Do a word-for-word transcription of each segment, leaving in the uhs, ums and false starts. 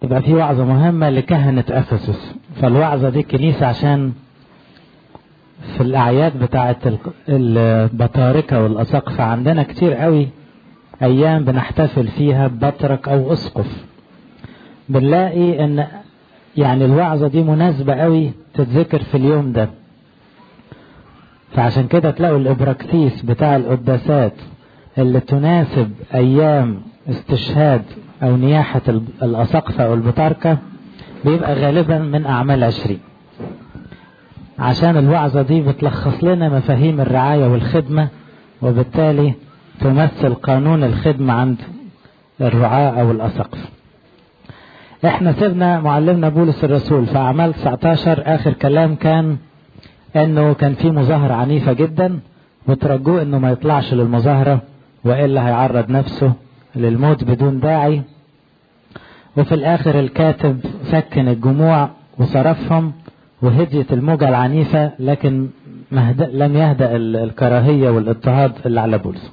يبقى في وعظة مهمة لكهنة أفسس. فالوعظة دي الكنيسة عشان في الأعياد بتاعة البطاركة والأساقفة عندنا كتير قوي أيام بنحتفل فيها ببطرك أو أسقف، بنلاقي إن يعني الوعظة دي مناسبة قوي تتذكر في اليوم ده. فعشان كده تلاقوا الإبراكسيس بتاع القداسات اللي تناسب أيام استشهاد أو نياحة الأساقفة أو البطاركة بيبقى غالبا من أعمال عشرين، عشان الوعظة دي بتلخص لنا مفاهيم الرعاية والخدمة، وبالتالي تمثل قانون الخدمة عند الرعاة أو الأساقفة. احنا سيبنا معلمنا بولس الرسول في أعمال تسعة عشر آخر كلام كان انه كان في مظاهرة عنيفة جدا، وترجوه انه ما يطلعش للمظاهرة وإلا هيعرض نفسه للموت بدون داعي. وفي الآخر الكاتب سكن الجموع وصرفهم وهديت الموجة العنيفة، لكن لم يهدأ الكراهية والاضطهاد اللي على بولس.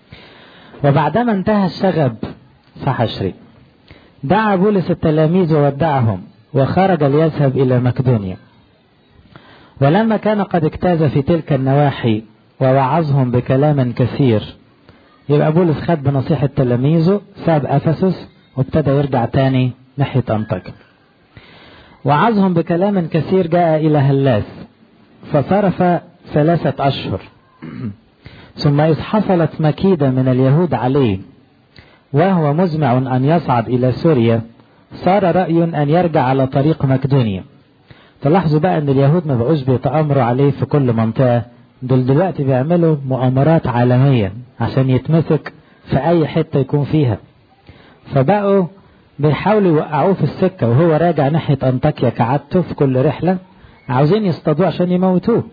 وبعدما انتهى الشغب صح عشرين دعا بولس التلاميذ وودعهم وخرج ليذهب إلى مقدونيا. ولما كان قد اجتاز في تلك النواحي ووعظهم بكلام كثير، يبقى بولس خد بنصيحة تلاميذه ساب أفسس وابتدى يرجع تاني ناحية أنطاكيا. وعظهم بكلام كثير جاء إلى هلاس فصرف ثلاثة أشهر. ثم إذ حصلت مكيدة من اليهود عليه وهو مزمع أن يصعد إلى سوريا، صار رأي أن يرجع على طريق مقدونيا. تلاحظوا بقى أن اليهود ما بقوش بيتآمروا عليه في كل منطقة، دول دلوقتي بيعملوا مؤامرات عالمية عشان يتمسك في أي حتة يكون فيها. فبقوا بيحاولوا يوقعوه في السكة وهو راجع ناحية أنطاكيا كعادته في كل رحلة، عاوزين يصطادوه عشان يموتوه.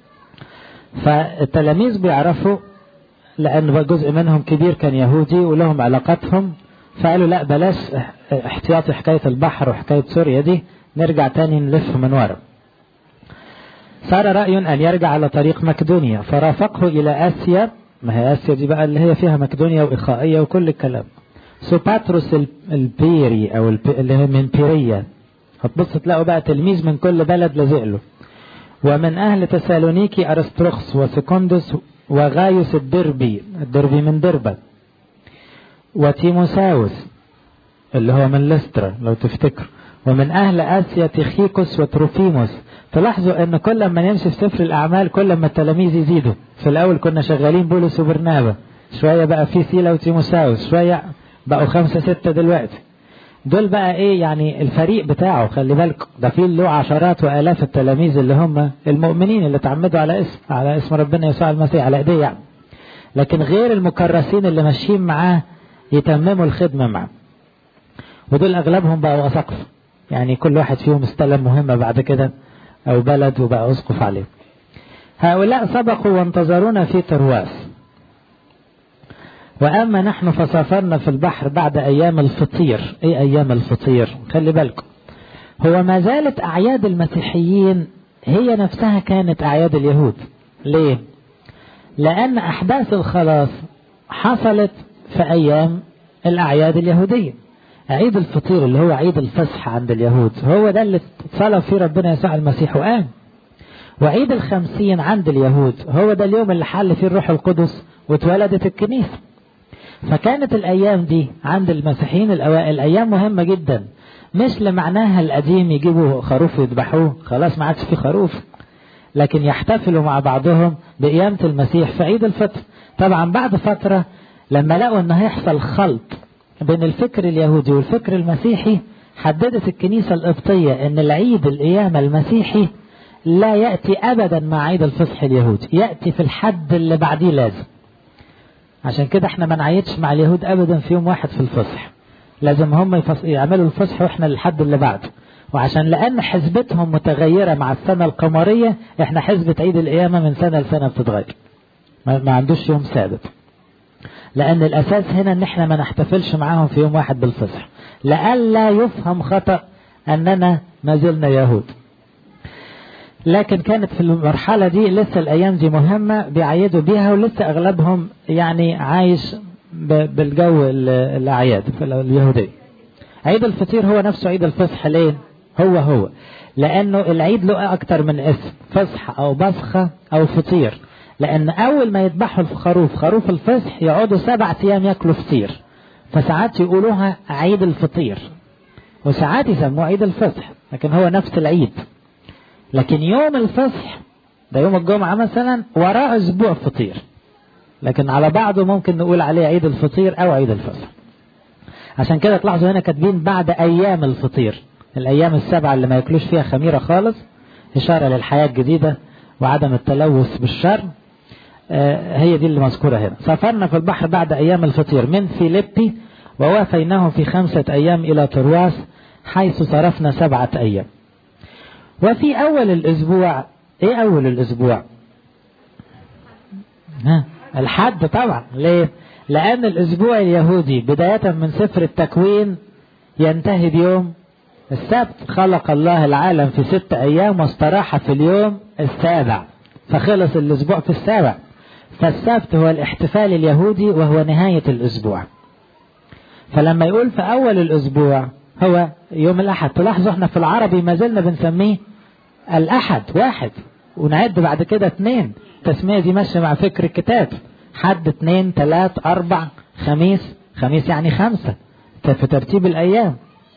فالتلاميذ بيعرفوا، لأن جزء منهم كبير كان يهودي ولهم علاقاتهم، فقالوا لا بلاش احتياطي حكاية البحر وحكاية سوريا دي، نرجع تاني نلف من ورا. صار رأي أن يرجع على طريق مقدونيا فرافقه إلى آسيا. ما هي آسيا دي بقى اللي هي فيها مقدونيا وإخائية وكل الكلام. سوباتروس البيري أو اللي هي من بيريا، هتبص تلاقوا بقى تلميذ من كل بلد لزقله. ومن أهل تسالونيكي أرسطرخس وسكندس وغايوس الدربي، الدربي من دربة، وتيموساوس اللي هو من لسترا لو تفتكر. ومن أهل آسيا تيخيكوس وتروفيموس. تلاحظوا أن كل ما نمشي في سفر الأعمال كل ما التلاميذ يزيدوا. في الأول كنا شغالين بولس وبرنابا، شوية بقى في سيلا وتيموساوس، شوية بقوا خمسة ستة دلوقتي. دول بقى ايه يعني الفريق بتاعه، خلي بالكم ده فيه له عشرات وآلاف التلاميذ اللي هم المؤمنين اللي تعمدوا على اسم على اسم ربنا يسوع المسيح على ايديه يعني. لكن غير المكرسين اللي ماشيين معاه يتمموا الخدمة معاه، ودول اغلبهم بقوا اساقفة، يعني كل واحد فيهم استلم مهمة بعد كده او بلد وبقى اسقف عليه. هؤلاء سبقوا وانتظرونا في ترواس، وأما نحن فسافرنا في البحر بعد أيام الفطير. إيه أيام الفطير؟ خلي بالكم هو ما زالت أعياد المسيحيين هي نفسها كانت أعياد اليهود. ليه؟ لأن أحداث الخلاص حصلت في أيام الأعياد اليهودية. عيد الفطير اللي هو عيد الفصح عند اليهود هو ده اللي صلى فيه ربنا يسوع المسيح وقام. وعيد الخمسين عند اليهود هو ده اليوم اللي حل فيه الروح القدس واتولدت الكنيسة. فكانت الأيام دي عند المسيحيين الأوائل أيام مهمة جدا، مش لمعناها القديم يجيبوا خروف يذبحوه، خلاص ما عادش في خروف، لكن يحتفلوا مع بعضهم بقيامة المسيح في عيد الفطر. طبعا بعد فترة لما لقوا أنه هيحصل خلط بين الفكر اليهودي والفكر المسيحي، حددت الكنيسة القبطية أن العيد القيامة المسيحي لا يأتي أبدا مع عيد الفصح اليهودي، يأتي في الحد اللي بعديه لازم. عشان كده احنا ما نعيدش مع اليهود ابدا في يوم واحد في الفصح، لازم هم يعملوا الفصح واحنا الحد اللي بعده. وعشان لان حسبتهم متغيرة مع السنة القمرية، احنا حسبة عيد القيامة من سنة لسنة بتتغير، ما عندوش يوم ثابت. لان الاساس هنا ان احنا ما نحتفلش معاهم في يوم واحد بالفصح، لألا يفهم خطأ اننا ما زلنا يهود. لكن كانت في المرحلة دي لسه الأيام دي مهمة بيعيدوا بيها، ولسه أغلبهم يعني عايش بالجو الأعياد في اليهودية. عيد الفطير هو نفسه عيد الفصح. ليه؟ هو هو لأنه العيد له أكتر من اسم، فصح أو بصخة أو فطير. لأن أول ما يذبحوا الخروف، خروف الفصح، يقعدوا سبعة أيام يأكلوا فطير، فساعات يقولوها عيد الفطير وساعات يسموه عيد الفصح، لكن هو نفس العيد. لكن يوم الفصح ده يوم الجمعة مثلا وراء أسبوع فطير، لكن على بعضه ممكن نقول عليه عيد الفطير أو عيد الفصح. عشان كده تلاحظوا هنا كاتبين بعد أيام الفطير، الأيام السبعة اللي ما يأكلوش فيها خميرة خالص، إشارة للحياة الجديدة وعدم التلوث بالشر. آه هي دي اللي مذكورة هنا. سافرنا في البحر بعد أيام الفطير من فيليبي، ووافيناه في خمسة أيام إلى ترواس، حيث صرفنا سبعة أيام. وفي أول الأسبوع، إيه أول الأسبوع؟ ها الحد طبعا. ليه؟ لأن الأسبوع اليهودي بداية من سفر التكوين ينتهي بيوم السبت. خلق الله العالم في ست أيام واستراح في اليوم السابع، فخلص الأسبوع في السابع. فالسبت هو الاحتفال اليهودي وهو نهاية الأسبوع. فلما يقول في أول الأسبوع هو يوم الأحد، تلاحظوا احنا في العربي ما زلنا بنسميه الأحد واحد، ونعد بعد كده اثنين. التسمية دي ماشية مع فكر الكتاب، حد اثنين ثلاث أربع خميس، خميس يعني خمسة في ترتيب الأيام.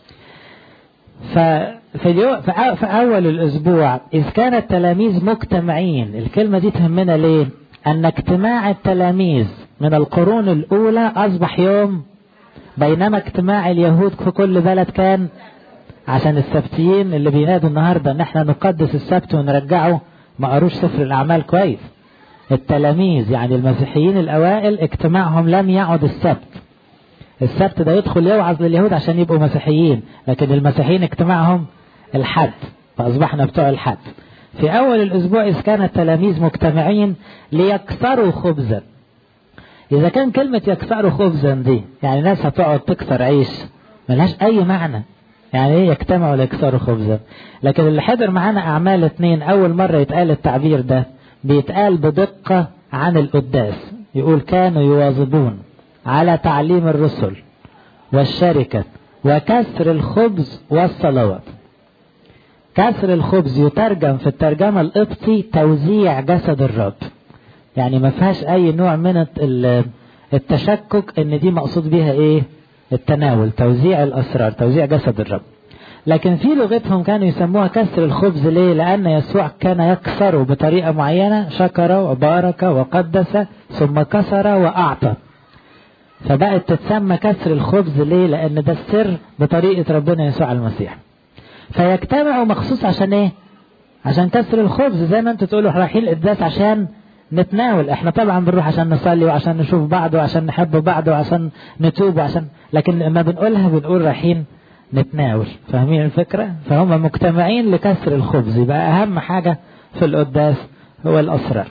ففي اليوم في أول الأسبوع إذ كان التلاميذ مجتمعين. الكلمة دي تهمنا ليه؟ أن اجتماع التلاميذ من القرون الأولى أصبح يوم، بينما اجتماع اليهود في كل بلد كان عشان السبتيين اللي بينادوا النهاردة ان احنا نقدس السبت ونرجعه ما قروش سفر الأعمال كويس. التلاميذ يعني المسيحيين الأوائل اجتماعهم لم يعد السبت. السبت ده يدخل يوعظ لليهود عشان يبقوا مسيحيين، لكن المسيحيين اجتماعهم الحد، فأصبحنا بتوع الحد. في أول الأسبوع إذ كان التلاميذ مجتمعين ليكسروا خبزا. إذا كان كلمة يكسروا خبزا دي يعني ناس هتقعد تكسر عيش، ملهاش أي معنى. يعني ايه يجتمعوا ليكسروا خبزا؟ لكن اللي حضر معانا أعمال اتنين أول مرة يتقال التعبير ده، بيتقال بدقة عن القداس. يقول كانوا يواظبون على تعليم الرسل والشركة وكسر الخبز والصلوات. كسر الخبز يترجم في الترجمة القبطي توزيع جسد الرب، يعني ما فيهاش أي نوع من التشكك ان دي مقصود بيها ايه؟ التناول، توزيع الأسرار، توزيع جسد الرب. لكن في لغتهم كانوا يسموها كسر الخبز. ليه؟ لأن يسوع كان يكسره بطريقة معينة، شكر وبارك وقدس ثم كسر وأعطى، فبقت تتسمى كسر الخبز. ليه؟ لأن ده السر بطريقة ربنا يسوع المسيح. فيجتمعوا مخصوص عشان ايه؟ عشان كسر الخبز. زي ما انتوا تقولوا رايحين القداس عشان نتناول، احنا طبعا بنروح عشان نصلي وعشان نشوف بعض وعشان نحب بعض وعشان نتوب وعشان، لكن لما بنقولها بنقول رايحين نتناول. فاهمين الفكرة؟ فهم مجتمعين لكسر الخبز. يبقى اهم حاجة في القداس هو الأسرار،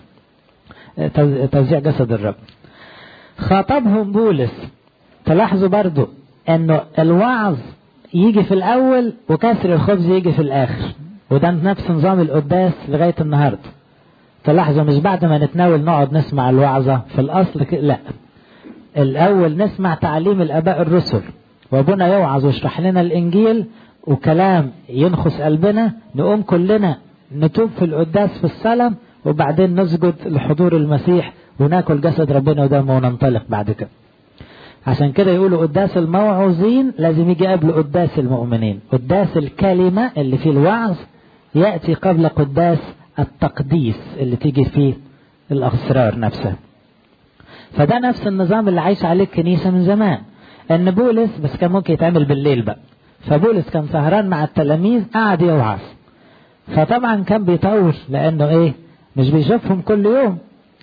توزيع جسد الرب. خاطبهم بولس. تلاحظوا برضو انه الوعظ يجي في الاول وكسر الخبز يجي في الاخر، وده نفس نظام القداس لغاية النهاردة. تلاحظوا مش بعد ما نتناول نقعد نسمع الوعظة في الأصل، لا، الأول نسمع تعليم الآباء الرسل، وابونا يوعظ ويشرح لنا الإنجيل وكلام ينخس قلبنا، نقوم كلنا نتوب في القداس في الصلاة، وبعدين نسجد لحضور المسيح وناكل جسد ربنا ودمه وننطلق بعد كده. عشان كده يقولوا قداس الموعوظين لازم يجي قبل قداس المؤمنين. قداس الكلمة اللي فيه الوعظ يأتي قبل قداس التقديس اللي تيجي فيه الأسرار نفسها. فده نفس النظام اللي عايش عليه الكنيسة من زمان. ان بولس بس كان ممكن يتعمل بالليل بقى، فبولس كان سهران مع التلاميذ قاعد يوعظ، فطبعا كان بيطول لانه ايه مش بيشوفهم كل يوم.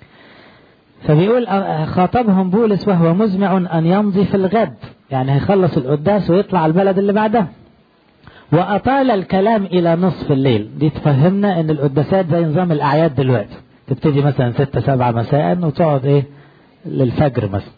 فبيقول خاطبهم بولس وهو مزمع ان يمضي في الغد، يعني هيخلص القداس ويطلع البلد اللي بعدها. وأطال الكلام إلى نصف الليل. دي تفهمنا ان القداسات زي نظام الأعياد دلوقتي، تبتدي مثلا ستة سبعة مساء وتقعد ايه للفجر مثلا.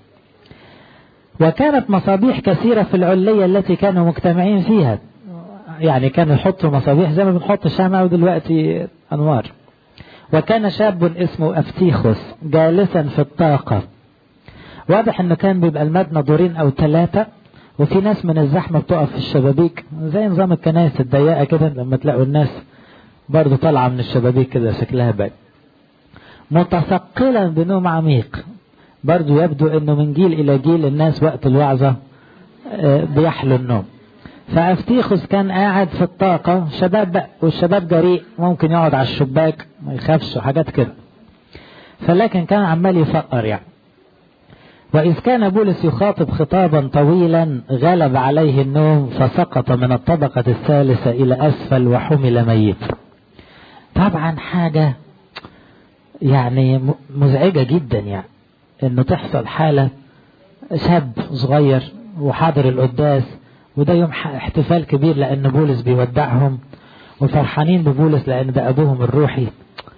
وكانت مصابيح كثيرة في العلية التي كانوا مجتمعين فيها، يعني كانوا يحطوا مصابيح زي ما بنحط شمع ودلوقتي أنوار. وكان شاب اسمه أفتيخوس جالسا في الطاقة. واضح انه كان بيبقى المبنى دورين او ثلاثة، وفي ناس من الزحمة بتقف في الشبابيك زي نظام الكنائس الضيقة كده، لما تلاقوا الناس برضو طالعة من الشبابيك كده شكلها باين. متثقلا بنوم عميق، برضو يبدو انه من جيل الى جيل الناس وقت الوعظة بيحلوا النوم. فأفتيخوس كان قاعد في الطاقة، شباب بقى، والشباب جريء ممكن يقعد على الشباك ما يخافش وحاجات كده، فلكن كان عمال يفقر يعني. وإذ كان بولس يخاطب خطابا طويلا غلب عليه النوم فسقط من الطبقة الثالثة إلى أسفل وحمل ميت. طبعا حاجة يعني مزعجة جدا، يعني إنه تحصل حالة شاب صغير وحاضر القداس، وده يوم احتفال كبير لأن بولس بيودعهم وفرحانين ببولس لأن ده أبوهم الروحي،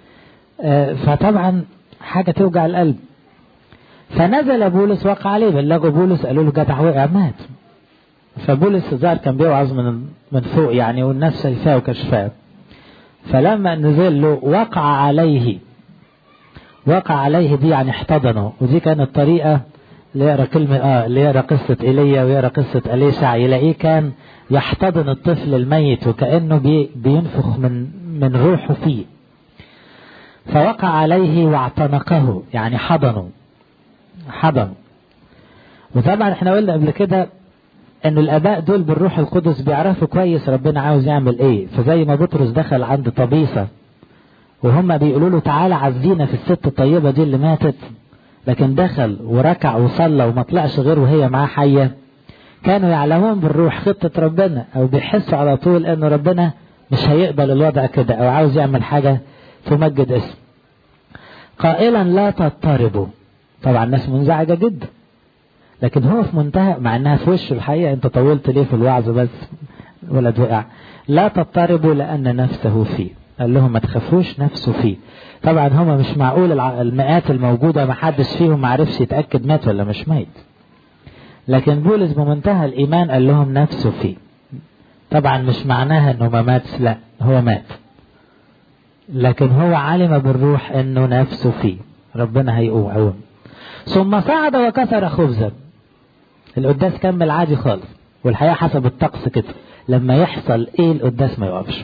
فطبعا حاجة توجع القلب. فنزل بولس وقع عليه، بلغوا بولس قالوا له جدع وقع مات. فبولس الظاهر كان بيوعظ من من فوق يعني، والناس شايفاه وكشفاه، فلما نزل له وقع عليه. وقع عليه دي يعني احتضنه، ودي كانت طريقة اللي يقرأ كلمة اه اللي يقرأ قصة إيليا ويقرأ قصة أليشع يلاقيه كان يحتضن الطفل الميت وكأنه بي بينفخ من من روحه فيه. فوقع عليه واعتنقه يعني حضنه حضن. وطبعا احنا قلنا قبل كده ان الاباء دول بالروح القدس بيعرفوا كويس ربنا عاوز يعمل ايه. فزي ما بطرس دخل عند طبيسة وهم بيقولوا له تعالى عزينا في الست الطيبة دي اللي ماتت، لكن دخل وركع وصلى وما طلعش غير وهي معاه حية، كانوا يعلمون بالروح خطة ربنا، او بيحسوا على طول ان ربنا مش هيقبل الوضع كده او عاوز يعمل حاجة تمجد اسمه. قائلا لا تضطربوا. طبعا الناس منزعجة جدا، لكن هو في منتهى، مع انها في وشه الحقيقة انت طولت ليه في الوعظ بس ولد وقع. لا تضطربوا لان نفسه فيه. قال لهم ما تخافوش نفسه فيه. طبعا هما مش معقول المئات الموجودة ما حدش فيهم ما عرفش يتأكد مات ولا مش ميت، لكن بولس بمنتهى الإيمان قال لهم نفسه فيه. طبعا مش معناها انه ما ماتش، لا هو مات، لكن هو علم بالروح انه نفسه فيه، ربنا هيقوم. ثم صعد وكسر خبزا. القداس كمل عادي خالص، والحقيقة حسب الطقس كده لما يحصل ايه القداس ما يوقفش،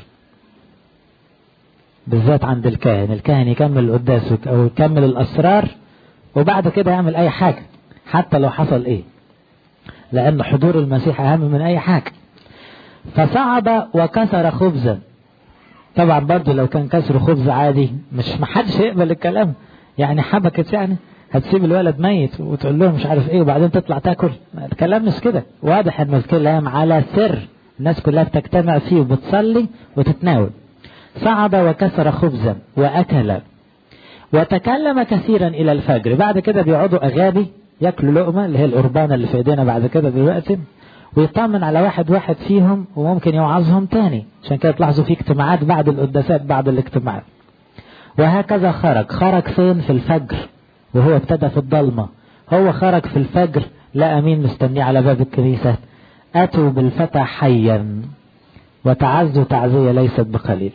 بالذات عند الكاهن. الكاهن يكمل القداس او يكمل الاسرار وبعد كده يعمل اي حاجة حتى لو حصل ايه، لان حضور المسيح اهم من اي حاجة. فصعد وكسر خبزا. طبعا برضو لو كان كسر خبز عادي مش محدش يقبل الكلام، يعني حبكت يعني هتسيب الولد ميت وتقول لهم مش عارف ايه وبعدين تطلع تاكل. الكلام مش كده، واضح ان الكلام على سر الناس كلها بتجتمع فيه وبتصلي وتتناول. صعد وكسر خبزا واكل وتكلم كثيرا الى الفجر. بعد كده بيقعدوا اغابي ياكلوا لقمة اللي هي القربانة اللي في ايدينا بعد كده دلوقتي، ويطمن على واحد واحد فيهم وممكن يوعظهم تاني. عشان كده تلاحظوا في اجتماعات بعد القداسات بعد الاجتماعات. وهكذا خرج. خرج فين؟ في الفجر، وهو ابتدى في الضلمة. هو خرج في الفجر لقى مين مستنيه على باب الكنيسة؟ أتوا بالفتى حيا وتعزوا تعزية ليست بقليل.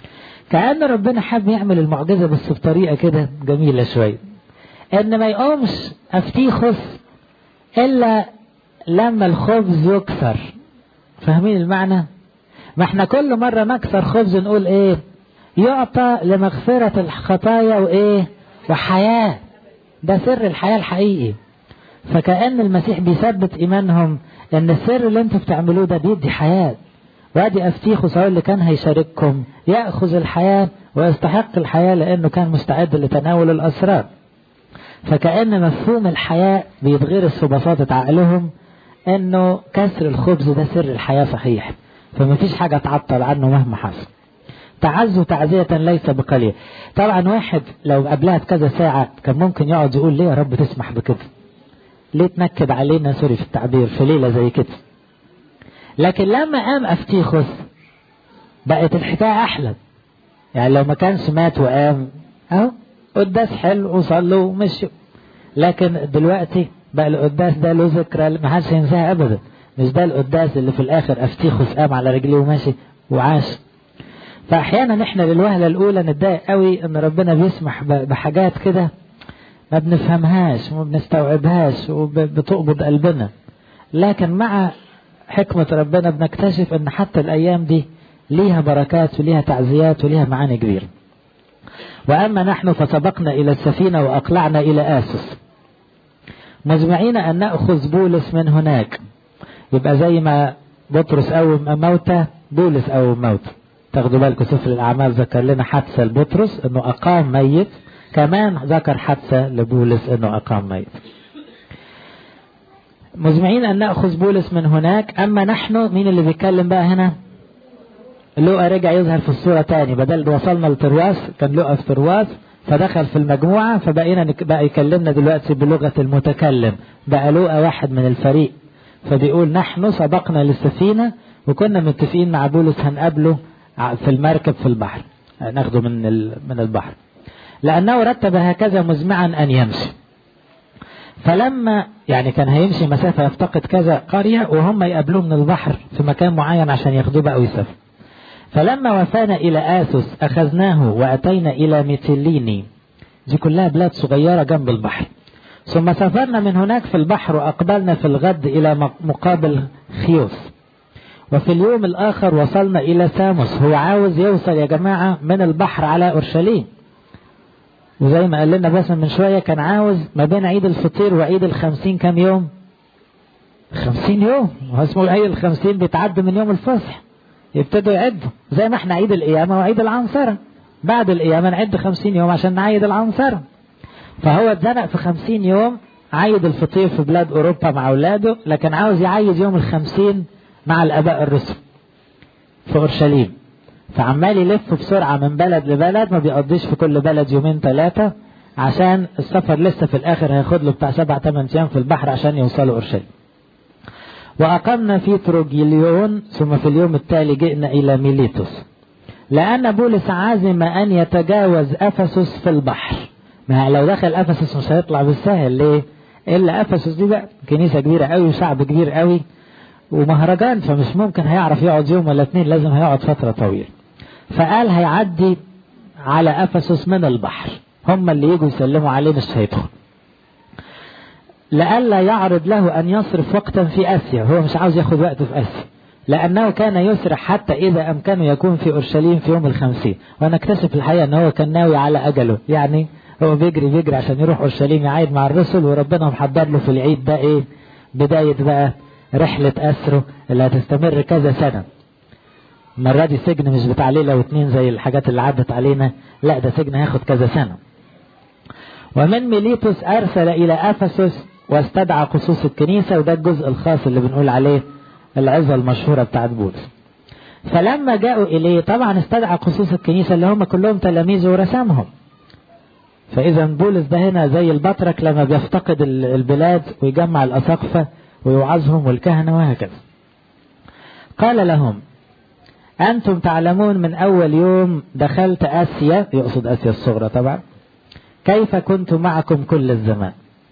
كأن ربنا حاب يعمل المعجزة بس بطريقة كده جميلة شوية، ان ما يقومش أفتيخوس إلا لما الخبز يكسر. فاهمين المعنى؟ ما احنا كل مرة نكسر خبز نقول ايه؟ يعطى لمغفرة الخطايا وايه؟ وحياة. ده سر الحياة الحقيقي. فكأن المسيح بيثبت ايمانهم ان السر اللي انتوا بتعملوه ده بيدي حياة. وادي أفتيخوس هو اللي كان هيشارككم يأخذ الحياة ويستحق الحياة لانه كان مستعد لتناول الاسرار. فكأن مفهوم الحياة بيتغرس في بساطة عقلهم انه كسر الخبز ده سر الحياة صحيح، فما فيش حاجة تعطل عنه مهما حصل. تعزوا تعزية ليس بقليل. طبعا واحد لو قبلها بكذا ساعة كان ممكن يقعد يقول ليه يا رب تسمح بكده؟ ليه تنكد علينا سوري في التعبير في ليلة زي كده؟ لكن لما قام أفتيخوس بقت الحكاية أحلى. يعني لو ما كانش مات وقام اهو قداس حلو وصلوا ومشوا، لكن دلوقتي بقى القداس ده له ذكرى ما حدش ينساها ابدا. مش ده القداس اللي في الاخر أفتيخوس قام على رجليه وماشي وعاش. فاحيانا احنا للوهلة الاولى نتضايق قوي ان ربنا بيسمح بحاجات كده ما بنفهمهاش وما بنستوعبهاش وبتقبض قلبنا. لكن مع حكمة ربنا بنكتشف ان حتى الايام دي ليها بركات وليها تعزيات وليها معاني كبيرة. واما نحن فسبقنا الى السفينة واقلعنا الى اسس مزمعين ان نأخذ بولس من هناك. يبقى زي ما بطرس قوم موتى بولس قوم موتى. تاخدوا بالكم سفر الاعمال ذكر لنا حادثة لبطرس انه اقام ميت، كمان ذكر حادثة لبولس انه اقام ميت. مزمعين ان نأخذ بولس من هناك. اما نحن، مين اللي بيتكلم بقى هنا؟ لوقا رجع يظهر في الصورة تاني، بدل وصلنا لترواس كان لوقا في ترواس فدخل في المجموعة، فبقينا بقى يكلمنا دلوقتي بلغة المتكلم، بقى لوقا واحد من الفريق. فبيقول نحن سبقنا للسفينة وكنا متفقين مع بولس هنقابله في المركب في البحر، ناخده من من البحر، لأنه رتب هكذا مزمعا أن يمشي. فلما يعني كان هيمشي مسافة يفتقد كذا قرية وهم يقابلوه من البحر في مكان معين عشان ياخدوه بقى ويسافر. فلما وفانا إلى آسوس أخذناه وأتينا إلى ميتيليني، دي كلها بلاد صغيرة جنب البحر. ثم سافرنا من هناك في البحر وأقبلنا في الغد إلى مقابل خيوس. وفي اليوم الآخر وصلنا إلى ساموس. هو عاوز يوصل يا جماعة من البحر على أورشليم، وزي ما قال لنا بس من شوية كان عاوز ما بين عيد الفطير وعيد الخمسين كام يوم؟ خمسين يوم. وهو اسمه عيد الخمسين بيتعد من يوم الفصح، يبتدوا يعدوا زي ما احنا عيد القيامة وعيد العنصرة، بعد القيامة نعد خمسين يوم عشان نعيد العنصرة. فهو اتزنق في خمسين يوم عيد الفطير في بلاد أوروبا مع أولاده، لكن عاوز يعيد يوم الخمسين مع الآباء الرسل في أورشليم. فعمال يلف بسرعة من بلد لبلد، ما بيقضيش في كل بلد يومين ثلاثة، عشان السفر لسه في الآخر هياخد له بتاع سبع ثمان أيام في البحر عشان يوصلوا أورشليم. وأقمنا في تروجيليون، ثم في اليوم التالي جئنا إلى ميليتوس، لأن بولس عازم أن يتجاوز أفسس في البحر. ما لو دخل أفسس مش هيطلع بالسهل، ليه؟ إلا أفسس دي بقى كنيسة كبيرة قوي وشعب كبير قوي ومهرجان، فمش ممكن هيعرف يقعد يوم ولا اتنين، لازم هيقعد فترة طويلة. فقال هيعدي على أفسس من البحر، هم اللي يجوا يسلموا عليه مش هيدخل، لألا يعرض له أن يصرف وقتا في آسيا. هو مش عاوز ياخد وقت في آسيا، لأنه كان يسرع حتى إذا أمكنه يكون في أورشليم في يوم الخمسين. وأنا اكتشف الحقيقة أنه هو كان ناوي على أجله، يعني هو بيجري بيجري عشان يروح أورشليم يعيد مع الرسل، وربنا محضر له في العيد ده إيه؟ بداية بقى رحلة أسره اللي هتستمر كذا سنة. المرة دي سجن مش بتاع ليلة واتنين زي الحاجات اللي عدت علينا، لا ده سجن هياخد كذا سنة. ومن ميليتوس أرسل إلى أفسس واستدعى قصوص الكنيسة، وده الجزء الخاص اللي بنقول عليه العظة المشهورة بتاعت بولس. فلما جاءوا إليه طبعا استدعى قصوص الكنيسة اللي هم كلهم تلاميذه ورسمهم. فإذا بولس ده هنا زي البطرك لما بيفتقد البلاد ويجمع الأساقفة ويوعظهم والكهنة وهكذا. قال لهم أنتم تعلمون من أول يوم دخلت آسيا، يقصد آسيا الصغرى طبعا، كيف كنت معكم كل الزمان.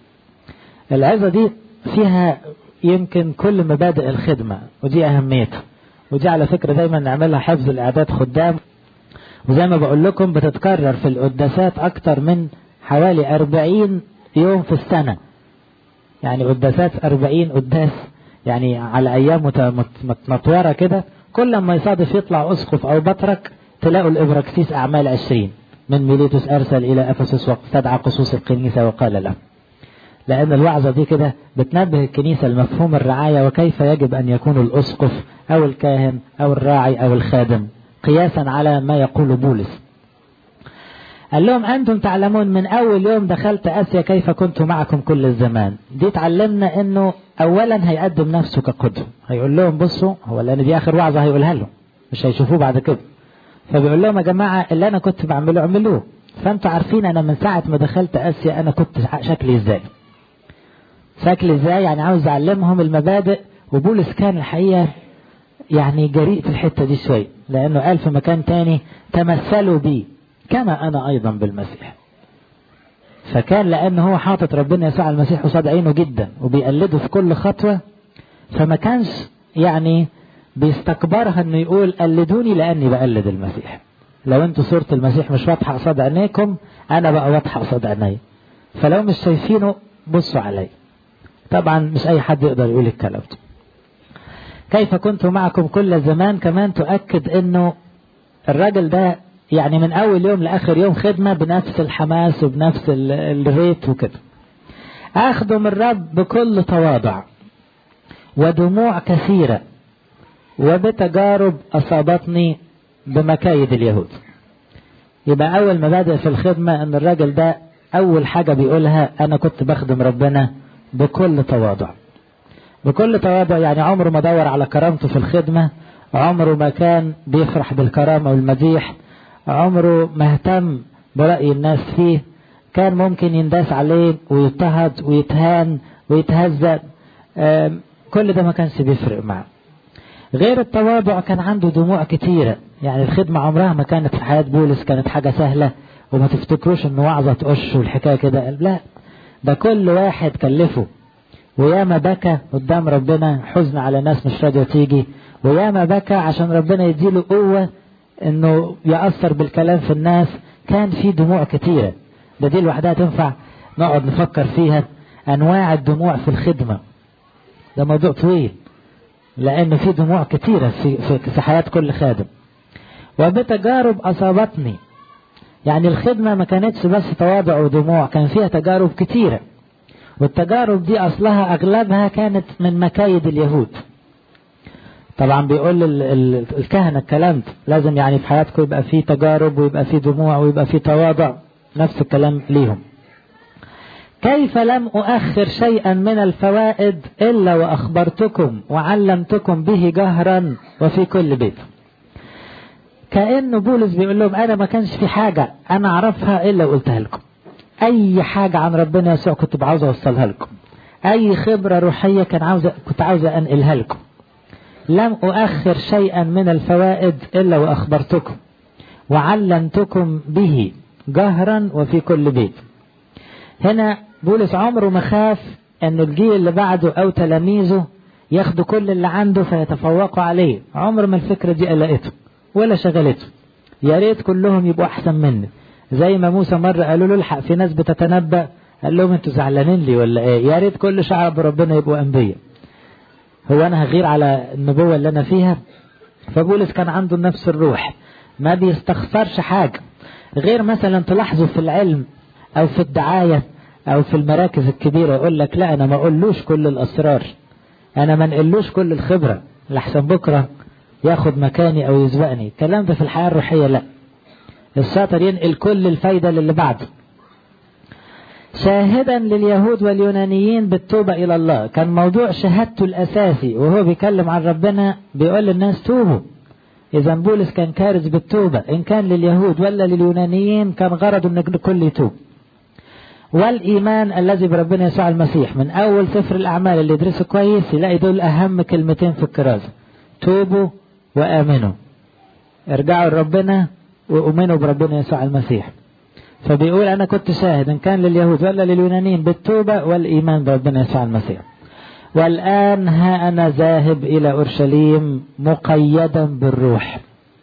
العظة دي فيها يمكن كل مبادئ الخدمة، ودي أهميتها، ودي على فكرة دايما نعملها حفظ الإعداد خدام، وزي ما بقول لكم بتتكرر في القداسات أكتر من حوالي أربعين يوم في السنة. يعني قداسات أربعين قداس، يعني على أيام متنطورة كده، كل ما يصادف يطلع أسقف أو بطرك تلاقوا الإبراكسيس أعمال عشرين. من ميليتوس أرسل إلى أفسس واستدعى قصوص الكنيسة وقال له، لأن الوعظة دي كده بتنبه الكنيسة لمفهوم الرعاية وكيف يجب أن يكون الأسقف أو الكاهن أو الراعي أو الخادم قياسا على ما يقول بولس. قال لهم أنتم تعلمون من أول يوم دخلت آسيا كيف كنت معكم كل الزمان. دي تعلمنا أنه أولا هيقدم نفسه كقدوة، هيقول لهم بصوا، هو لأن دي آخر وعظة هيقولها لهم مش هيشوفوه بعد كده، فبيقول لهم يا جماعة اللي أنا كنت بعمله اعملوه. فأنتوا عارفين أنا من ساعة ما دخلت آسيا أنا كنت شكلي إزاي شكلي إزاي يعني عاوز أعلمهم المبادئ. وبولس كان الحقيقة يعني جريء في الحتة دي شوي، لأنه قال في مكان تاني تمثلوا بي كما أنا أيضا بالمسيح. فكان لأنه هو حاطط ربنا يسوع المسيح قصاد عينه جدا وبيقلده في كل خطوة، فما كانش يعني بيستكبرها انه يقول قلدوني لأني بقلد المسيح. لو انتوا صورة المسيح مش واضحة قصاد عينيكم، أنا بقى واضحة قصاد عيني، فلو مش شايفينه بصوا علي. طبعا مش أي حد يقدر يقول الكلام ده. كيف كنت معكم كل زمان كمان تؤكد أنه الراجل ده يعني من أول يوم لآخر يوم خدمة بنفس الحماس وبنفس الريت وكده. أخدم الرب بكل تواضع ودموع كثيرة وبتجارب أصابتني بمكايد اليهود. يبقى أول ما بدأ في الخدمة أن الراجل ده أول حاجة بيقولها أنا كنت بخدم ربنا بكل تواضع. بكل تواضع يعني عمره ما دور على كرامته في الخدمة، عمره ما كان بيفرح بالكرامة والمديح، عمره ما اهتم برأي الناس فيه. كان ممكن ينداس عليه ويضطهد ويتهان ويتهزأ، كل ده ما كانش بيفرق معه. غير التواضع كان عنده دموع كتيرة. يعني الخدمة عمرها ما كانت في حياة بولس كانت حاجة سهلة، وما تفتكروش انه وعظة تقش والحكاية كده، لا، ده كل واحد كلفه، وياما بكى قدام ربنا حزن على ناس مش راضية تيجي، وياما بكى عشان ربنا يديله قوة انه يأثر بالكلام في الناس. كان في دموع كتيرة. ده دي لوحدها تنفع نقعد نفكر فيها انواع الدموع في الخدمة. ده موضوع طويل لأن في دموع كتيرة في, في, في حياة كل خادم. وبتجارب أصابتني، يعني الخدمة ما كانتش بس تواضع ودموع، كان فيها تجارب كتيرة، والتجارب دي أصلها أغلبها كانت من مكايد اليهود. طبعا بيقول ال ال الكهنة الكلام لازم يعني في حياتكم يبقى فيه تجارب ويبقى فيه دموع ويبقى فيه تواضع، نفس الكلام ليهم. كيف لم أؤخر شيئا من الفوائد إلا وأخبرتكم وعلمتكم به جهرا وفي كل بيت. كأنه بولس بيقول لهم أنا ما كانش في حاجة أنا أعرفها إلا قلتها لكم. أي حاجة عن ربنا يسوع كنت بعوز أوصلها لكم، أي خبرة روحية كان عاوز كنت عاوز أنقلها لكم. لم أؤخر شيئا من الفوائد إلا وأخبرتكم وعلمتكم به جهرا وفي كل بيت. هنا بولس عمره ما خاف أن الجيل اللي بعده أو تلاميذه ياخدوا كل اللي عنده فيتفوقوا عليه. عمر ما الفكرة دي قلقته ولا شغلته. يا ريت كلهم يبقوا أحسن مني، زي ما موسى مرة قالوا له الحق في ناس بتتنبأ، قال لهم انتوا زعلانين لي ولا ايه؟ يا ريت كل شعب ربنا يبقوا أنبياء، هو أنا هغير على النبوة اللي أنا فيها؟ فبولس كان عنده نفس الروح، ما بيستخسرش حاجة. غير مثلا تلاحظوا في العلم أو في الدعاية أو في المراكز الكبيرة يقول لك لا أنا ما أقولوش كل الأسرار، أنا ما نقلوش كل الخبرة لحسن بكرة ياخد مكاني أو يسبقني. الكلام ده في الحياة الروحية لا، الشاطر ينقل كل الفايدة للي بعده. شاهدا لليهود واليونانيين بالتوبة إلى الله، كان موضوع شهادته الأساسي وهو بيكلم عن ربنا، بيقول للناس توبوا. إذا بولس كان كارز بالتوبة إن كان لليهود ولا لليونانيين، كان غرضه أن الكل يتوب. والإيمان الذي بربنا يسوع المسيح، من أول سفر الأعمال اللي يدرسه كويس يلاقي دول أهم كلمتين في الكرازة: توبوا وآمنوا. ارجعوا لربنا وأؤمنوا بربنا يسوع المسيح. فبيقول أنا كنت شاهد إن كان لليهود ولا لليونانيين بالتوبة والإيمان بربنا يسوع المسيح. والآن ها أنا ذاهب إلى أورشليم مقيدا بالروح.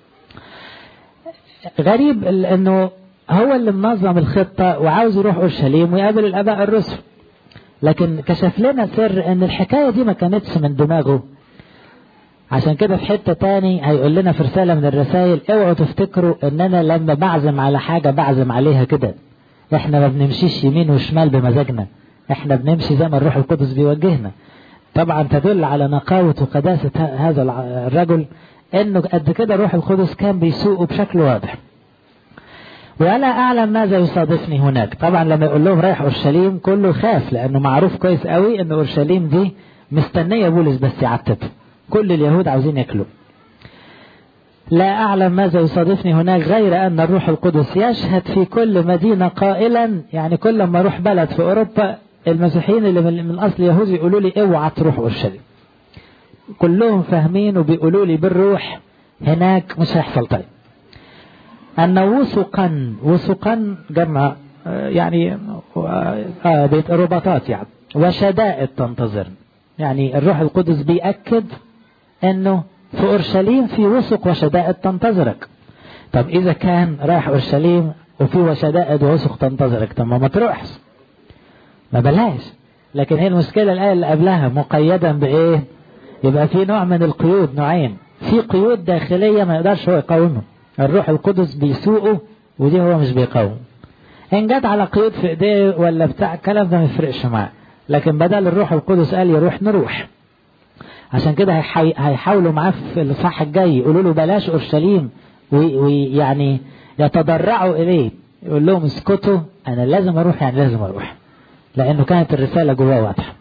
غريب أنه هو اللي منظم الخطة وعاوز يروح أورشليم ويقابل الآباء الرسل، لكن كشف لنا سر أن الحكاية دي ما كانتش من دماغه. عشان كده في حتة تاني هيقول لنا في رسالة من الرسائل: اوعوا تفتكروا ان انا لما بعزم على حاجة بعزم عليها كده. احنا ما بنمشيش يمين وشمال بمزاجنا، احنا بنمشي زي ما الروح القدس بيوجهنا. طبعا تدل على نقاوة وقداسة هذا الرجل انه قد كده الروح القدس كان بيسوقه بشكل واضح. ولا اعلم ماذا يصادفني هناك. طبعا لما يقول لهم رايح اورشليم كله خاف، لانه معروف كويس قوي ان اورشليم دي مستنية بولس بس يعتب، كل اليهود عاوزين ياكلوا. لا أعلم ماذا يصادفني هناك غير أن الروح القدس يشهد في كل مدينة قائلا، يعني كل ما أروح بلد في أوروبا المسيحيين اللي من أصل يهودي يقولوا لي اوعى تروح أورشليم، كلهم فاهمين وبيقولوا لي بالروح هناك مش هيحصل. طيب أن وثقا، وثقا جمع يعني آه بيت رباطات يعني، وشدائد تنتظر، يعني الروح القدس بيأكد انه في اورشليم في وثق وشدائد تنتظرك. طب اذا كان رايح اورشليم وفي وشدائد ووثق تنتظرك، طب ما ما تروحش، ما بلاش. لكن هي المشكلة الآية اللي قبلها مقيدا بإيه؟ يبقى في نوع من القيود، نوعين. في قيود داخلية ما يقدرش هو يقاومها، الروح القدس بيسوقه ودي هو مش بيقاوم. إن جت على قيود في إيديه ولا بتاع الكلام ده ما يفرقش معاه، لكن بدل الروح القدس قال يروح نروح. عشان كده هيحاولوا معاه في الإصحاح الجاي يقولوا له بلاش أورشليم، ويعني يتضرعوا إليه، يقول لهم اسكتوا أنا لازم أروح، يعني لازم أروح، لأنه كانت الرسالة جواه واضحة.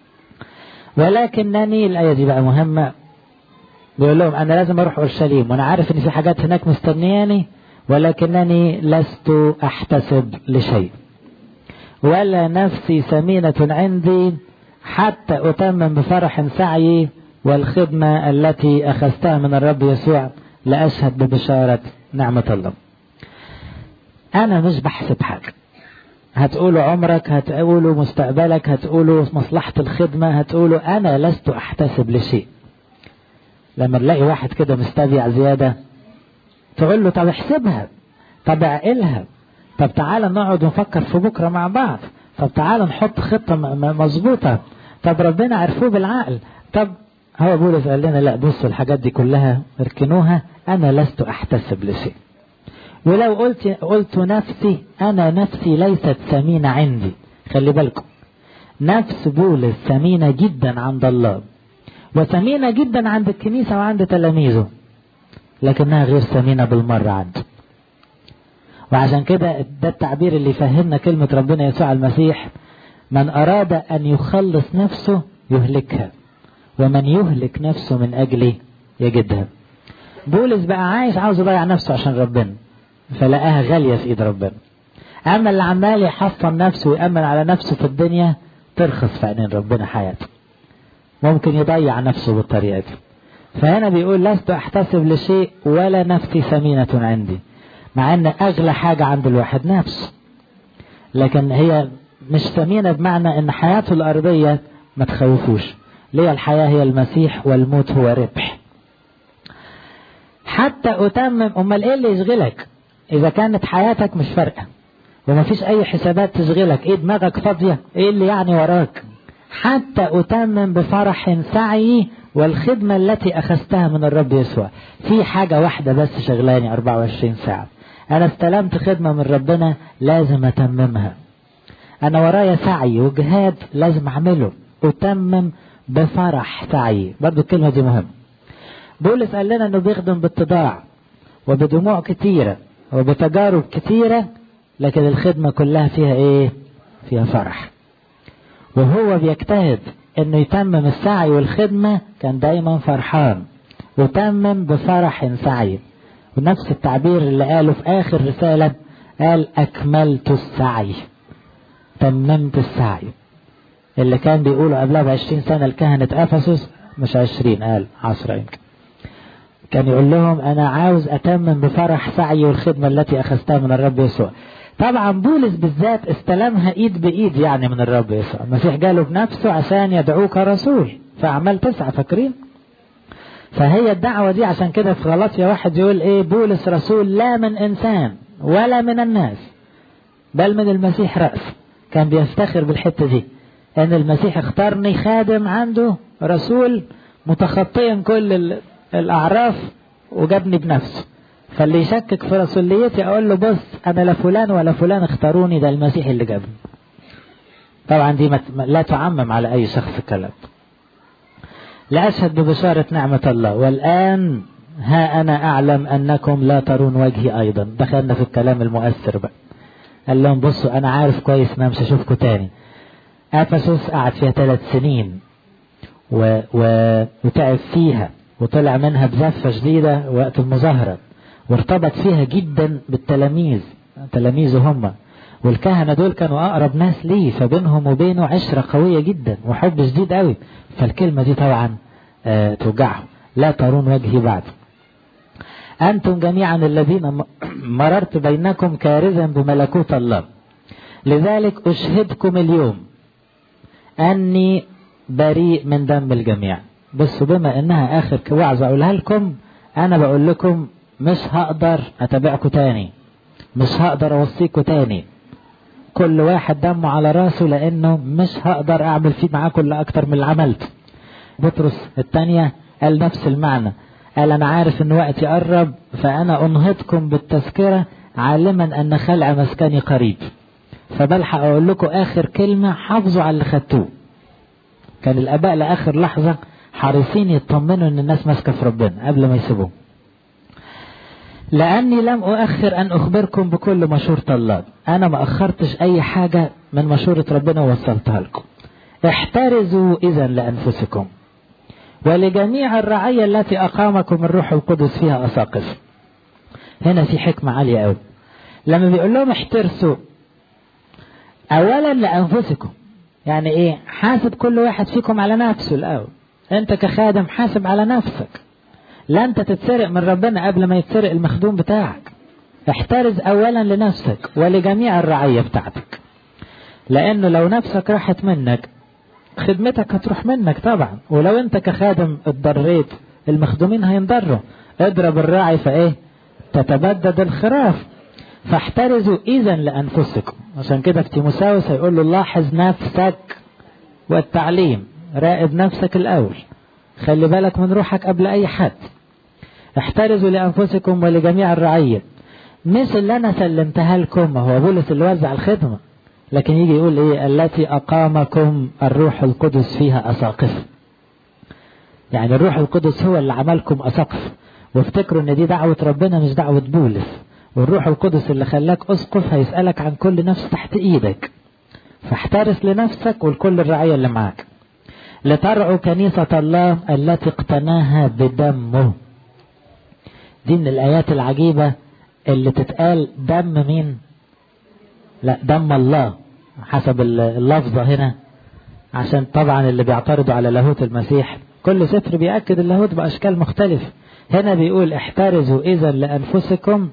ولكنني، الآية دي بقى مهمة، بيقول لهم أنا لازم أروح أورشليم وأنا عارف إن في حاجات هناك مستنياني، ولكنني لست أحتسب لشيء ولا نفسي ثمينة عندي حتى أتمم بفرح سعيي والخدمة التي أخذتها من الرب يسوع لأشهد ببشارة نعمة الله. أنا مش بحسب حاجة، هتقولوا عمرك، هتقولوا مستقبلك، هتقولوا مصلحة الخدمة، هتقولوا أنا لست أحتسب لشيء. لما نلاقي واحد كده مستبيع زيادة تقول له طب احسبها، طب اعقلها، طب تعالى نقعد ونفكر في بكرة مع بعض، طب تعالى نحط خطة مظبوطة، طب ربنا عرفوه بالعقل. طب هو بولس قال لنا لا، بصوا الحاجات دي كلها اركنوها، أنا لست أحتسب لشيء. ولو قلت قلت نفسي، أنا نفسي ليست ثمينة عندي. خلي بالكم، نفس بولس ثمينة جدا عند الله وثمينة جدا عند الكنيسة وعند تلاميذه، لكنها غير ثمينة بالمرة عنده. وعشان كده ده التعبير اللي يفهمنا كلمة ربنا يسوع المسيح: من أراد أن يخلص نفسه يهلكها، ومن يهلك نفسه من أجلي يجدها. بولس بقى عايش عاوز يضيع نفسه عشان ربنا، فلقاها غالية في ايد ربنا. اما اللي عمال يحصن نفسه ويأمن على نفسه في الدنيا ترخص في عينين ربنا حياته، ممكن يضيع نفسه بالطريقة دي. فهنا بيقول لست احتسب لشيء ولا نفسي ثمينة عندي، مع ان اغلى حاجة عند الواحد نفسه، لكن هي مش ثمينة بمعنى ان حياته الارضية ما تخوفوش. ليه؟ الحياة هي المسيح والموت هو ربح. حتى أتمم، أمال إيه اللي يشغلك إذا كانت حياتك مش فارقة وما فيش أي حسابات تشغلك؟ إيه دماغك فاضية؟ إيه اللي يعني وراك؟ حتى أتمم بفرح سعي والخدمة التي أخذتها من الرب يسوع. في حاجة واحدة بس شغلاني أربعة وعشرين ساعة، أنا استلمت خدمة من ربنا لازم أتممها. أنا ورايا سعي وجهاد لازم أعمله، أتمم بفرح سعي. برضو الكلمة دي مهمة. بولس قال لنا انه بيخدم باتضاع وبدموع كتيرة وبتجارب كتيرة، لكن الخدمة كلها فيها ايه؟ فيها فرح. وهو بيجتهد انه يتمم السعي والخدمة كان دايما فرحان، وتمم بفرح سعي. ونفس التعبير اللي قاله في اخر رسالة، قال اكملت السعي، تممت السعي. اللي كان بيقوله قبلها بعشرين سنة الكهنة افسس، مش عشرين، قال عشرة يمكن، كان يقول لهم أنا عاوز أتمم بفرح سعي والخدمة التي أخذتها من الرب يسوع. طبعا بولس بالذات استلمها إيد بإيد يعني من الرب يسوع. المسيح قاله بنفسه عشان يدعوك رسول في أعمال تسعة، فاكرين؟ فهي الدعوة دي. عشان كده في غلطية واحد يقول إيه؟ بولس رسول لا من إنسان ولا من الناس بل من المسيح رأس. كان بيفتخر بالحتة دي، أن المسيح اختارني خادم عنده، رسول متخطيا كل الأعراف وجابني بنفسه. فاللي يشكك في رسوليتي أقول له بص، أنا لا فلان ولا فلان اختاروني، ده المسيح اللي جابني. طبعا دي لا تعمم على أي شخص كلام. لأشهد ببشارة نعمة الله، والآن ها أنا أعلم أنكم لا ترون وجهي أيضا. دخلنا في الكلام المؤثر بقى. قال لهم بصوا أنا عارف كويس أنا مش هشوفكم تاني. أفسس قعد فيها ثلاث سنين و... و... وتعب فيها وطلع منها بزفة شديدة وقت المظاهرة، وارتبط فيها جدا بالتلاميذ، تلاميذه هم والكهنة دول كانوا أقرب ناس ليه، فبينهم وبينه عشرة قوية جدا وحب شديد قوي. فالكلمة دي طبعا آه توجعه. لا ترون وجهي بعد. أنتم جميعا الذين مررت بينكم كارزا بملكوت الله، لذلك أشهدكم اليوم أني بريء من دم الجميع. بس بما أنها آخر وعظة أقولها لكم، أنا بقول لكم مش هقدر أتابعكم تاني، مش هقدر أوصيكم تاني. كل واحد دمه على راسه، لانه مش هقدر اعمل فيه معاكم الا اكتر من اللي عملته. بطرس الثانية قال نفس المعنى، قال انا عارف ان وقتي قرب، فانا انهضكم بالتذكرة عالما ان خلع مسكني قريب. فبلحق اقول لكم اخر كلمة، حافظوا على اللي خدتوه. كان الاباء لاخر لحظة حريصين يطمنوا ان الناس ماسكة في ربنا قبل ما يسيبوه. لاني لم اؤخر ان اخبركم بكل مشورة الله، انا ما اخرتش اي حاجة من مشورة ربنا ووصلتها لكم. احترزوا اذا لانفسكم ولجميع الرعية التي اقامكم الروح القدس فيها اساقف. هنا في حكمة عالية قوي. لما بيقول لهم احترسوا، اولا لانفسكم، يعني ايه؟ حاسب كل واحد فيكم على نفسه الاول. انت كخادم حاسب على نفسك، لا انت تتسرق من ربنا قبل ما يتسرق المخدوم بتاعك. احترز اولا لنفسك ولجميع الرعية بتاعتك، لانه لو نفسك راحت منك خدمتك هتروح منك طبعا. ولو انت كخادم اتضريت المخدومين هينضروا. اضرب الراعي فايه؟ تتبدد الخراف. فاحترزوا اذا لانفسكم. عشان كده في تيموثاوس هيقول له لاحظ نفسك والتعليم، راقب نفسك الاول، خلي بالك من روحك قبل اي حد. احترزوا لانفسكم ولجميع الرعية. مش اللي انا سلمتها لكم، هو بولس اللي وزع الخدمة، لكن يجي يقول ايه؟ التي اقامكم الروح القدس فيها اساقف. يعني الروح القدس هو اللي عملكم اساقف. وافتكروا ان دي دعوة ربنا مش دعوة بولس. والروح القدس اللي خلاك اسقف هيسألك عن كل نفس تحت ايدك. فاحترس لنفسك ولكل الرعية اللي معاك. لترعوا كنيسة الله التي اقتناها بدمه. دي من الايات العجيبة اللي تتقال. دم مين؟ لا، دم الله حسب اللفظة هنا، عشان طبعا اللي بيعترضوا على لاهوت المسيح كل سفر بيأكد اللاهوت بأشكال مختلفة. هنا بيقول احترزوا إذا لأنفسكم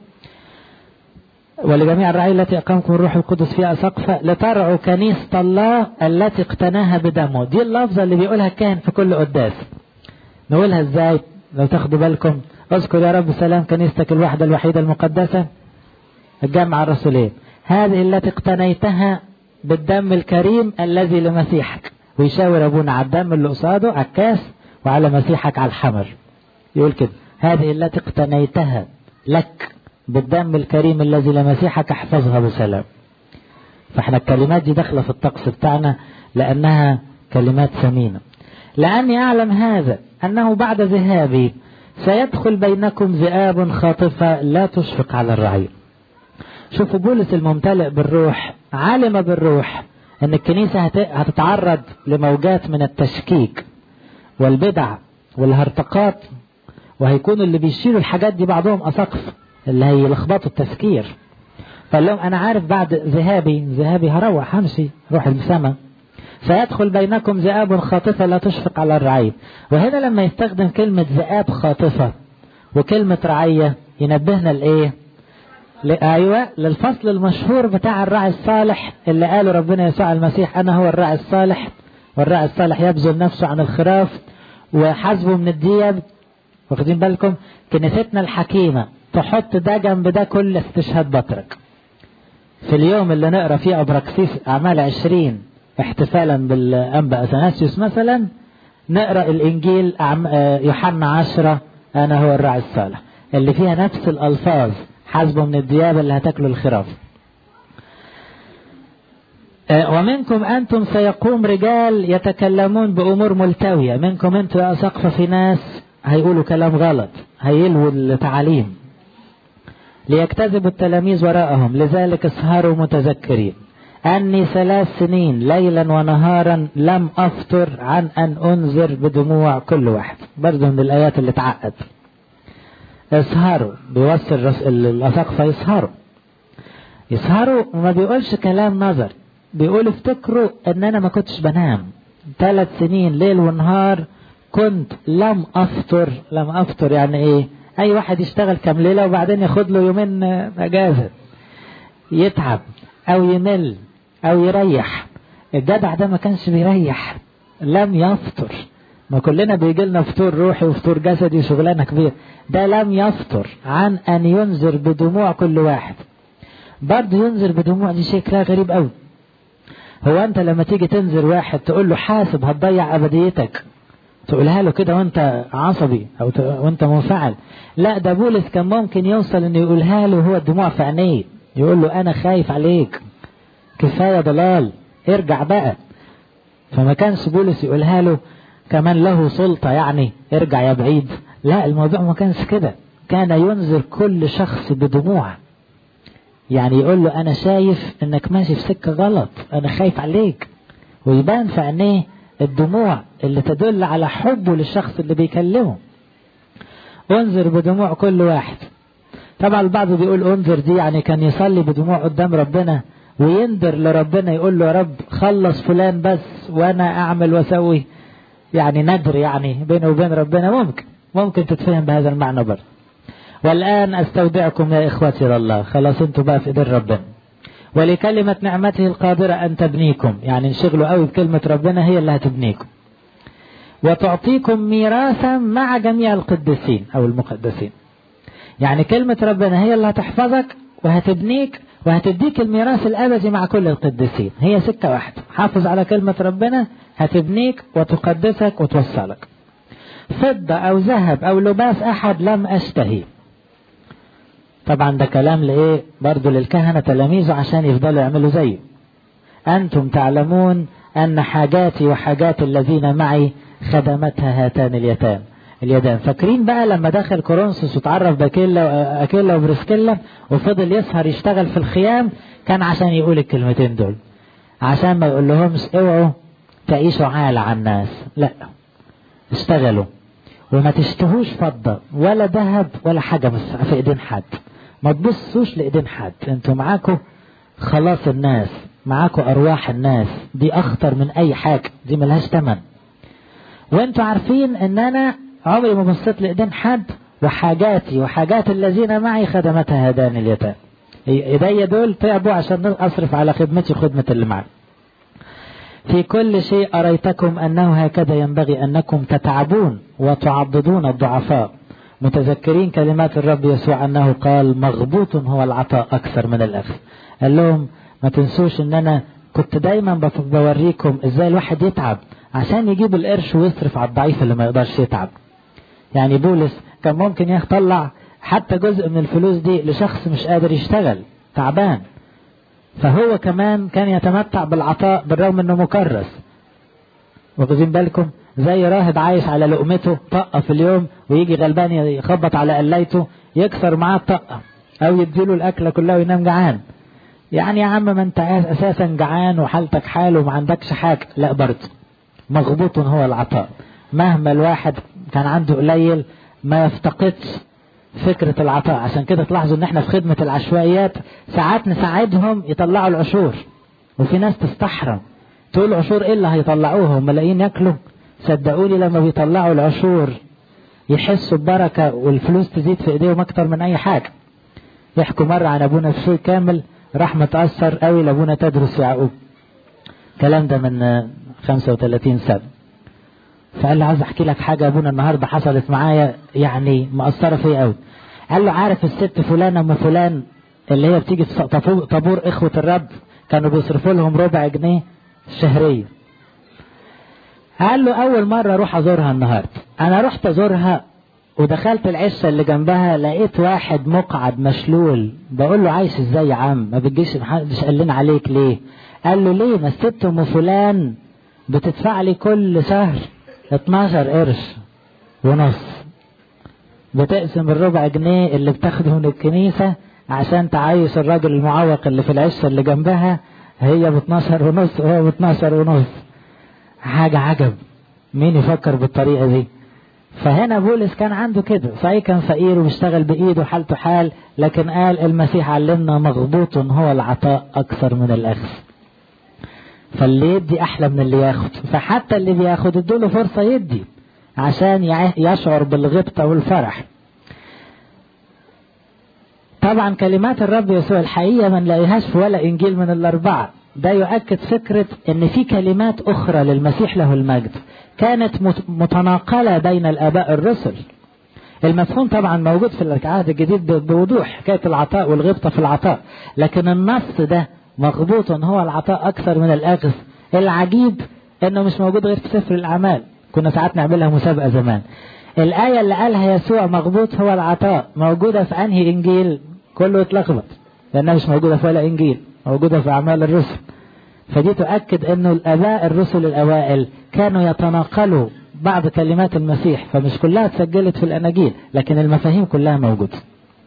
ولجميع الرعية التي أقامكم الروح القدس فيها أساقفة لترعوا كنيسة الله التي اقتناها بدمه. دي اللفظة اللي بيقولها الكاهن في كل قداس. نقولها ازاي لو تاخدوا بالكم؟ اذكر يا رب سلام كنيستك الواحدة الوحيدة المقدسة الجامعة الرسولية، هذه التي اقتنيتها بالدم الكريم الذي لمسيحك. ويشاور ابونا على الدم اللي قصاده على الكاس وعلى مسيحك على الحمر. يقول كده هذه التي اقتنيتها لك بالدم الكريم الذي لمسيحك احفظها بسلام. فاحنا الكلمات دي داخله في الطقس بتاعنا لانها كلمات ثمينه. لاني اعلم هذا انه بعد ذهابي سيدخل بينكم ذئاب خاطفه لا تشفق على الرعيه. شوفوا بولس الممتلئ بالروح علم بالروح ان الكنيسة هتتعرض لموجات من التشكيك والبدع والهرطقات، وهيكون اللي بيشيلوا الحاجات دي بعضهم أساقف اللي هيلخبطوا التفكير. فقال لهم انا عارف بعد ذهابي ذهابي هروح همشي روح السماء سيدخل بينكم ذئاب خاطفة لا تشفق على الرعية. وهنا لما يستخدم كلمة ذئاب خاطفة وكلمة رعية ينبهنا لإيه؟ ايوه للفصل المشهور بتاع الراعي الصالح اللي قاله ربنا يسوع المسيح انا هو الراعي الصالح، والراعي الصالح يبذل نفسه عن الخراف وحسبه من الدياب. واخدين بالكم؟ كنيستنا الحكيمة تحط ده جنب ده كل استشهاد بطرك. في اليوم اللي نقرأ فيه أبراكسيس أعمال عشرين احتفالا بالأنبا أثناسيوس مثلا، نقرأ الإنجيل يوحنا عشرة أنا هو الراعي الصالح اللي فيها نفس الألفاظ حسبه من الدياب اللي هتاكلوا الخراف. ومنكم أنتم سيقوم رجال يتكلمون بأمور ملتوية. منكم أنتم يا أساقفة في ناس هيقولوا كلام غلط هيلووا التعاليم ليكتذبوا التلاميذ وراءهم. لذلك اسهروا متذكرين أني ثلاث سنين ليلا ونهارا لم أفطر عن أن أنذر بدموع كل واحد. برضو من الآيات اللي تعقد. اسهروا بيوصل الأساقفة يسهروا يسهروا وما بيقولش كلام نظر، بيقول افتكروا ان انا ما كنتش بنام ثلاث سنين ليل ونهار كنت لم افطر. لم افطر يعني ايه؟ اي واحد يشتغل كام ليلة وبعدين ياخد له يومين اجازة يتعب او يمل او يريح. الجدع ده ما كانش بيريح، لم يفطر. ما كلنا بيجي لنا فطور روحي وفطور جسدي وشغلانة كبير، ده لم يفطر عن ان ينذر بدموع كل واحد. برضه ينذر بدموع دي شكلها غريب قوي. هو انت لما تيجي تنزل واحد تقول له حاسب هتضيع ابديتك تقولها له كده وانت عصبي او ت... وانت منفعل؟ لا، ده بولس كان ممكن يوصل انه يقولها له وهو الدموع في عينيه، يقول له انا خايف عليك، كفايه ضلال، ارجع بقى. فما كانش بولس يقولها له كمان له سلطه يعني ارجع يا بعيد، لا، الموضوع ما كانش كده. كان ينذر كل شخص بدموع، يعني يقول له انا شايف انك ماشي في سكه غلط، انا خايف عليك، ويبان في عينيه الدموع اللي تدل على حبه للشخص اللي بيكلمه. انذر بدموع كل واحد. طبعا البعض بيقول انذر دي يعني كان يصلي بدموع قدام ربنا ويندر لربنا، يقول له يا رب خلص فلان بس وانا اعمل واسوي، يعني ندر يعني بينه وبين ربنا. ممكن ممكن تتفهم بهذا المعنى برضه. والآن استودعكم يا إخوتي لله، خلاص انتوا بقى في ايدين ربنا، ولكلمة نعمته القادرة أن تبنيكم، يعني انشغلوا قوي بكلمة ربنا هي اللي هتبنيكم، وتعطيكم ميراثا مع جميع القديسين أو المقدسين. يعني كلمة ربنا هي اللي هتحفظك وهتبنيك وهتديك الميراث الأبدي مع كل القديسين. هي سكة واحدة، حافظ على كلمة ربنا هتبنيك وتقدسك وتوصلك. فضة أو ذهب أو لباس أحد لم أشتهي. طبعا ده كلام لإيه برضو للكهنة تلاميذه عشان يفضلوا يعملوا زيه. أنتم تعلمون أن حاجاتي وحاجات الذين معي خدمتها هاتان اليتان اليدان. فاكرين بقى لما دخل كورنثوس وتعرف باكيلا أكيلا وبرسكيلا وفضل يسهر يشتغل في الخيام، كان عشان يقول الكلمتين دول، عشان ما يقول لهمش اوعوا تعيشوا عالة على الناس، لا، اشتغلوا وما تشتهوش فضة ولا ذهب ولا حاجة في ايدين حد، ما تبصوش لايدين حد، انتوا معاكوا خلاص الناس، معاكوا ارواح الناس، دي اخطر من اي حاجة، دي ملهاش تمن. وانتوا عارفين ان انا عمري ما بصيت لايدين حد، وحاجاتي وحاجات الذين معي خدمتها هذان اليتام. ايديا دول تعبوا عشان اصرف على خدمتي وخدمة اللي معي. في كل شيء أريتكم أنه هكذا ينبغي أنكم تتعبون وتعضدون الضعفاء، متذكرين كلمات الرب يسوع أنه قال مغبوط هو العطاء أكثر من الأخذ. قال لهم ما تنسوش أن أنا كنت دايما بوريكم إزاي الواحد يتعب عشان يجيب القرش ويصرف على الضعيف اللي ما يقدرش يتعب. يعني بولس كان ممكن يطلع حتى جزء من الفلوس دي لشخص مش قادر يشتغل تعبان، فهو كمان كان يتمتع بالعطاء بالرغم انه مكرس. واخدين بالكم؟ زي راهب عايش على لقمته طقة في اليوم، ويجي غلبان يخبط على قلايته يكسر معاه الطقة او يديله الاكلة كلها وينام جعان. يعني يا عم ما انت اساسا جعان وحالتك حال وما عندكش حاجة، لا برضه مغبوط هو العطاء. مهما الواحد كان عنده قليل ما يفتقدش فكرة العطاء. عشان كده تلاحظوا ان احنا في خدمة العشوائيات ساعات نساعدهم يطلعوا العشور، وفي ناس تستحرم تقول عشور ايه اللي هيطلعوها وملاقين ياكلوا. صدقوني لما بيطلعوا العشور يحسوا ببركة والفلوس تزيد في ايديهم اكتر من اي حاجة. يحكوا مرة عن ابونا بشوي كامل راح متأثر قوي لابونا تدرس يعقوب، كلام ده من خمسة وثلاثين سنة. فقال له عايز احكي لك حاجة ابونا النهاردة حصلت معايا يعني مأثرة فيا قوي. قال له عارف الست فلانة ام فلان اللي هي بتيجي في طابور اخوة الرب كانوا بيصرفوا لهم ربع جنيه شهرية. قال له اول مرة اروح ازورها النهاردة، انا رحت ازورها ودخلت العشة اللي جنبها لقيت واحد مقعد مشلول، بقول له عايش ازاي يا عم ما بتجيش محدش قال لنا عليك ليه؟ قال له ليه؟ ما الست ام فلان بتدفع لي كل شهر اتناشر قرش ونص، بتقسم الربع جنيه اللي بتاخده من الكنيسة عشان تعيش الراجل المعوق اللي في العشة اللي جنبها، هي باتناشر ونص وهو باتناشر ونص. حاجة عجب، مين يفكر بالطريقة دي؟ فهنا بولس كان عنده كده، صحيح كان فقير وبيشتغل بإيده حالته حال، لكن قال المسيح علمنا مغبوط هو العطاء أكثر من الأخذ. فاللي يدي أحلى من اللي ياخد، فحتى اللي بياخد ادوله فرصة يدي عشان يشعر بالغبطة والفرح. طبعا كلمات الرب يسوع الحقيقة ما نلاقيهاش في ولا إنجيل من الأربعة. ده يؤكد فكرة ان في كلمات اخرى للمسيح له المجد كانت متناقلة بين الاباء الرسل. المفهوم طبعا موجود في العهد الجديد بوضوح، حكاية العطاء والغبطة في العطاء، لكن النص ده مغبوط هو العطاء أكثر من الأخذ. العجيب إنه مش موجود غير في سفر الأعمال، كنا ساعات نعملها مسابقة زمان. الآية اللي قالها يسوع مغبوط هو العطاء موجودة في أنهي إنجيل؟ كله يتلخبط لأنها مش موجودة في ولا إنجيل، موجودة في أعمال الرسل. فدي تؤكد إنه الآباء الرسل الأوائل كانوا يتناقلوا بعض كلمات المسيح، فمش كلها تسجلت في الأناجيل لكن المفاهيم كلها موجودة.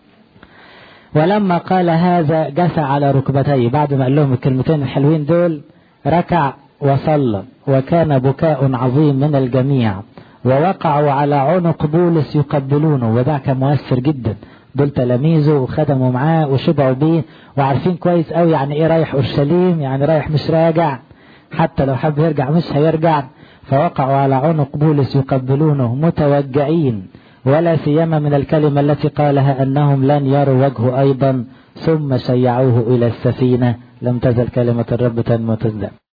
ولما قال هذا جثى على ركبتيه، بعد ما قال لهم الكلمتين الحلوين دول ركع وصلى، وكان بكاء عظيم من الجميع، ووقعوا على عنق بولس يقبلونه. وده كان مؤثر جدا، دول تلاميذه وخدموا معاه وشبعوا بيه وعارفين كويس قوي يعني ايه رايح اورشليم، يعني رايح مش راجع، حتى لو حب يرجع مش هيرجع. فوقعوا على عنق بولس يقبلونه متوجعين، ولا سيما من الكلمة التي قالها أنهم لن يروا وجهه أيضا، ثم شيعوه إلى السفينة. لم تزل كلمة الرب تنمو وتزداد.